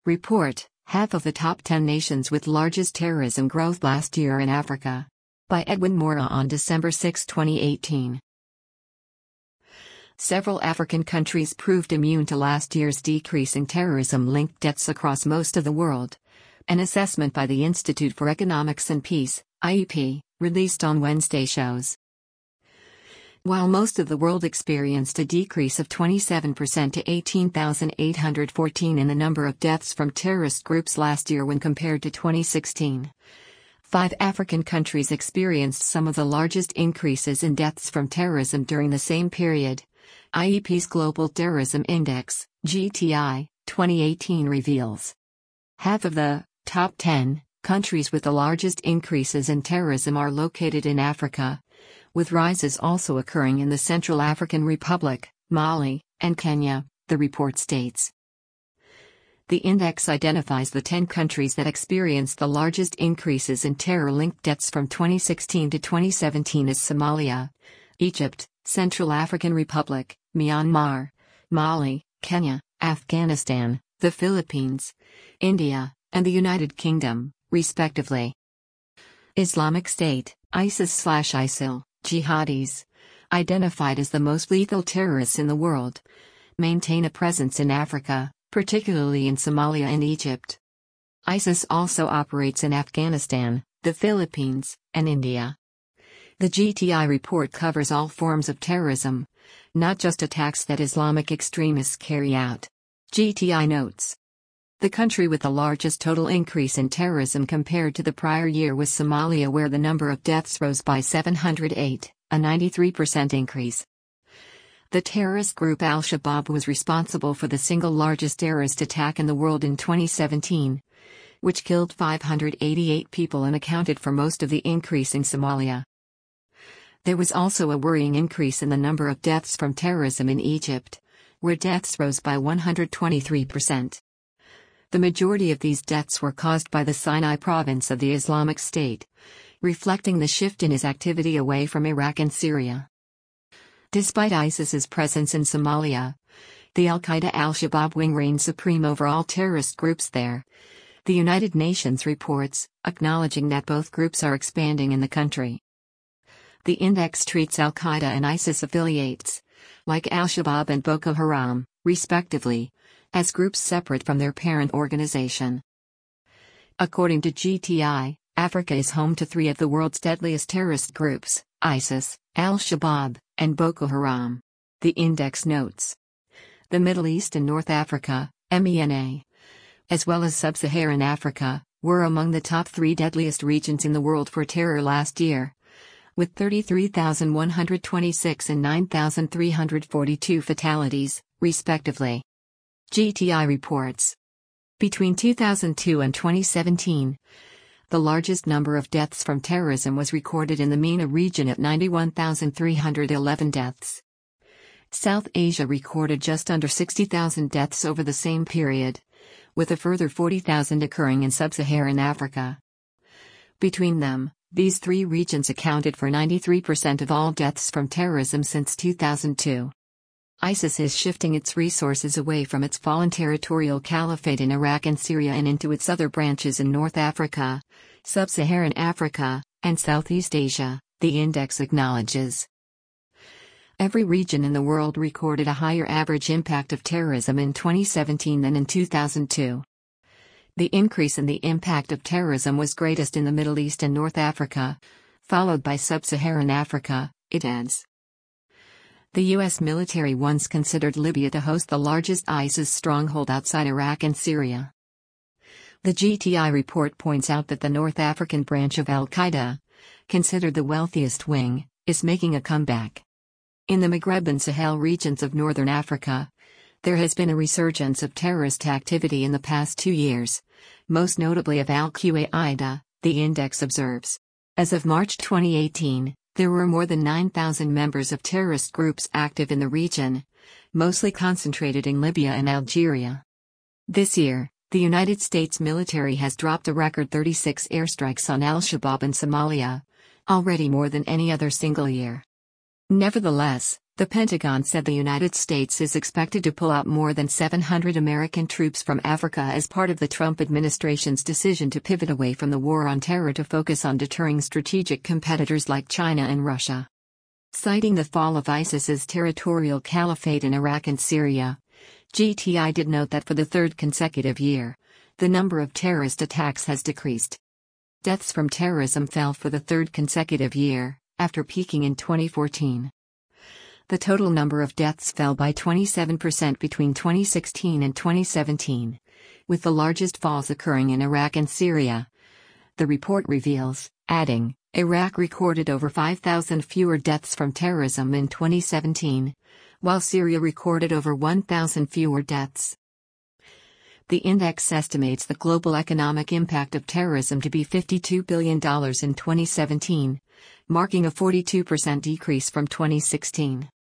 Report: half of the top 10 nations with largest terrorism growth last year in Africa. By Edwin Mora on December 6, 2018. Several African countries proved immune to last year's decreasing terrorism-linked deaths across most of the world. An assessment by the Institute for Economics and Peace, IEP, released on Wednesday shows. While most of the world experienced a decrease of 27% to 18,814 in the number of deaths from terrorist groups last year when compared to 2016, 5 African countries experienced some of the largest increases in deaths from terrorism during the same period. IEP's Global Terrorism Index, GTI, 2018 reveals. Half of the top 10 countries with the largest increases in terrorism are located in Africa, with rises also occurring in the Central African Republic, Mali, and Kenya, the report states. The index identifies the 10 countries that experienced the largest increases in terror-linked deaths from 2016 to 2017 as Somalia, Egypt, Central African Republic, Myanmar, Mali, Kenya, Afghanistan, the Philippines, India, and the United Kingdom, respectively. Islamic State, ISIS/ISIL, jihadis, identified as the most lethal terrorists in the world, maintain a presence in Africa, particularly in Somalia and Egypt. ISIS also operates in Afghanistan, the Philippines, and India. The GTI report covers all forms of terrorism, not just attacks that Islamic extremists carry out. GTI notes. The country with the largest total increase in terrorism compared to the prior year was Somalia, where the number of deaths rose by 708, a 93% increase. The terrorist group Al-Shabaab was responsible for the single largest terrorist attack in the world in 2017, which killed 588 people and accounted for most of the increase in Somalia. There was also a worrying increase in the number of deaths from terrorism in Egypt, where deaths rose by 123%. The majority of these deaths were caused by the Sinai province of the Islamic State, reflecting the shift in its activity away from Iraq and Syria. Despite ISIS's presence in Somalia, the Al-Qaeda-Al-Shabaab wing reigns supreme over all terrorist groups there, the United Nations reports, acknowledging that both groups are expanding in the country. The index treats Al-Qaeda and ISIS affiliates, like Al-Shabaab and Boko Haram, respectively, as groups separate from their parent organization. According to GTI, Africa is home to 3 of the world's deadliest terrorist groups, ISIS, Al-Shabaab, and Boko Haram. The index notes. The Middle East and North Africa, MENA, as well as Sub-Saharan Africa, were among the top 3 deadliest regions in the world for terror last year, with 33,126 and 9,342 fatalities, respectively. GTI reports. Between 2002 and 2017, the largest number of deaths from terrorism was recorded in the MENA region at 91,311 deaths. South Asia recorded just under 60,000 deaths over the same period, with a further 40,000 occurring in Sub-Saharan Africa. Between them, these 3 regions accounted for 93% of all deaths from terrorism since 2002. ISIS is shifting its resources away from its fallen territorial caliphate in Iraq and Syria and into its other branches in North Africa, Sub-Saharan Africa, and Southeast Asia, the index acknowledges. Every region in the world recorded a higher average impact of terrorism in 2017 than in 2002. The increase in the impact of terrorism was greatest in the Middle East and North Africa, followed by Sub-Saharan Africa, it adds. The U.S. military once considered Libya to host the largest ISIS stronghold outside Iraq and Syria. The GTI report points out that the North African branch of Al-Qaeda, considered the wealthiest wing, is making a comeback. In the Maghreb and Sahel regions of northern Africa, there has been a resurgence of terrorist activity in the past 2 years, most notably of Al-Qaeda, the index observes. As of March 2018, there were more than 9,000 members of terrorist groups active in the region, mostly concentrated in Libya and Algeria. This year, the United States military has dropped a record 36 airstrikes on Al-Shabaab in Somalia, already more than any other single year. Nevertheless, The Pentagon said the United States is expected to pull out more than 700 American troops from Africa as part of the Trump administration's decision to pivot away from the war on terror to focus on deterring strategic competitors like China and Russia. Citing the fall of ISIS's territorial caliphate in Iraq and Syria, GTI did note that for the third consecutive year, the number of terrorist attacks has decreased. Deaths from terrorism fell for the third consecutive year, after peaking in 2014. The total number of deaths fell by 27% between 2016 and 2017, with the largest falls occurring in Iraq and Syria. The report reveals, adding, Iraq recorded over 5,000 fewer deaths from terrorism in 2017, while Syria recorded over 1,000 fewer deaths. The index estimates the global economic impact of terrorism to be $52 billion in 2017, marking a 42% decrease from 2016.